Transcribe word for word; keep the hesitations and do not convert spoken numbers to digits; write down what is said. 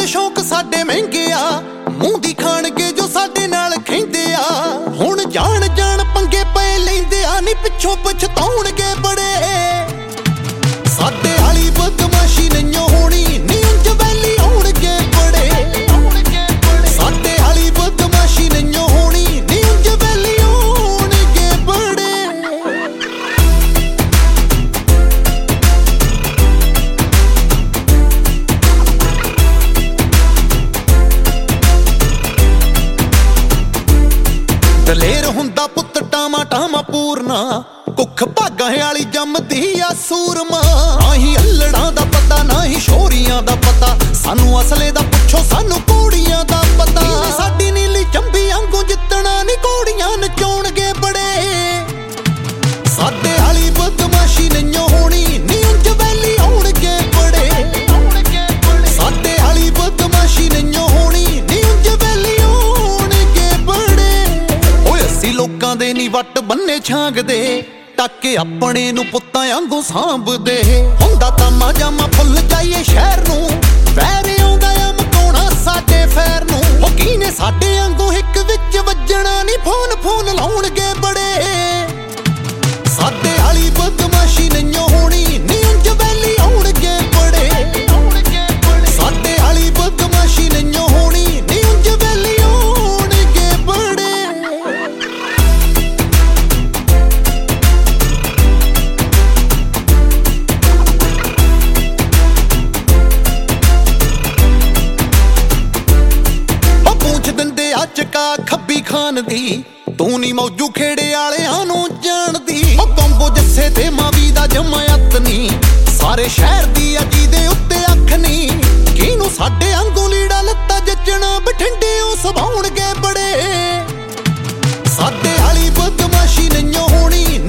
शौक साडे महंगे आ मूंह दी खाणगे जो साडे नाल खैंदे आ हुण जान जान पंगे पे लैंदे आ नी पिछों पछताउणगे बड़े साडे वाली बदमाशी नहीं होनी नी उंज वैली आउणगे बड़े साडे वाली बदमाशी नहीं होनी नी उंज वैली आउणगे बड़े दलेर हुंदा पुत टामा टामा पूरना कुख भागां वाली जमदी आ सूरमा ना ही अल्लड़ां दा पता ना ही शोरियां दा पता सानू असले दा पुछो सानू घोड़ियां दा पता साडी नीली चंबी आंगू जित्तना नी घोड़ियां नचाउणगे बड़े साडे वाली बदमाशी नहीं होनी नी उंज वैली आउणगे बड़े साडे वाली बदमाशी नहीं होनी नी उंज वैली आउणगे बड़े ओए अस्सी लोकां दे नी वट बन्ने छांगदे टाके अपने नू पुत्तां वांगू सांभदे हुंदा तामा जामा फुल जाइए शहर नू वैर आउंदा आ मकाउणा साडे फैर नू ओ कीने साडे वांगू हिक विच वज्जणा नी फोन फोन लाउणगे बड़े साडे वाली बदमाशी नहीं होनी नी उंज वैली आउणगे बड़े साडे वाली बदमाशी नहीं होनी नी उंज वैली आउणगे बड़े चका खब्बी खान दी तू नी मौजू खेड़े आलियां नू जानदी ओ कंबो जस्से ते मावी दा जमायत नी सारे शहर दी अजी दे उत्ते अख नी किनू साडे आंगू लीड़ा लत्ता जचना बठिंडे ओ सभाउणगे बड़े साडे वाली बदमाशी नहीं होनी